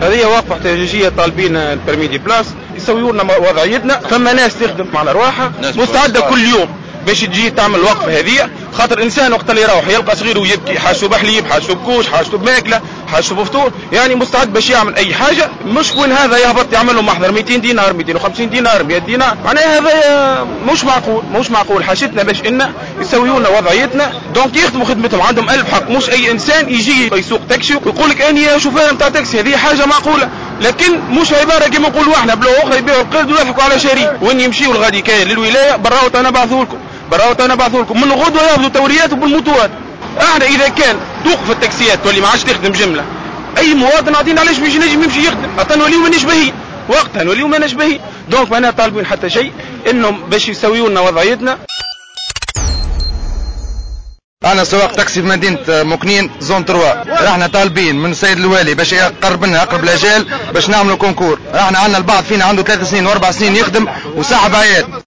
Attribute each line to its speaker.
Speaker 1: هذه وقفه احتجاجيه طالبين البرمي دي بلاس يسويوا لنا وضعيتنا. فما ناس تخدم على رواحها مستعده كل يوم باش تجي تعمل الوقفه هذه، خاطر انسان وقت اللي يروح يلقى صغيره ويبكي، حاجته بحليب، حاجته بكوش، حاجته بماكله، حاجته بفطور، يعني مستعد باش يعمل اي حاجه. مش وين هذا يهبط يعمل له محضر 200 دينار 250 دينار 100 دينار، معناها هذا مش معقول. حاجتنا باش ان يسويوا لنا وضعيتنا، دونك يخدموا خدمتهم، عندهم ألف حق. مش اي انسان يجي يسوق تاكسي ويقول لك اني شوفير نتاع تاكسي، هذه حاجه معقوله. لكن مش عباره كما نقولوا احنا بلو اخر يبيعوا القرد ويضحكوا على شريك. وين يمشيوا الغادي كاين للولايه براوت انا بعثوا لكم من غدوه ياخذوا توريات بالموتوات. احنا اذا كان توقف التاكسيات تولي ما عادش تخدم جمله، اي مواطن عاطينا علاش باش ينجم يمشي يخدم؟ حتى نوليو ما نشبهي وقتها، نوليو ما نشبهي. دونك ما طالبين حتى شيء انهم باش يسويوا لنا وضعيتنا.
Speaker 2: أنا سواق تاكسي في مدينة مكنين زون 3. احنا طالبين من السيد الوالي باش يقرب لنا أقرب الأجال باش نعملوا كونكور. احنا عندنا البعض فينا عنده 3 سنين و4 سنين يخدم وصاحب عيال.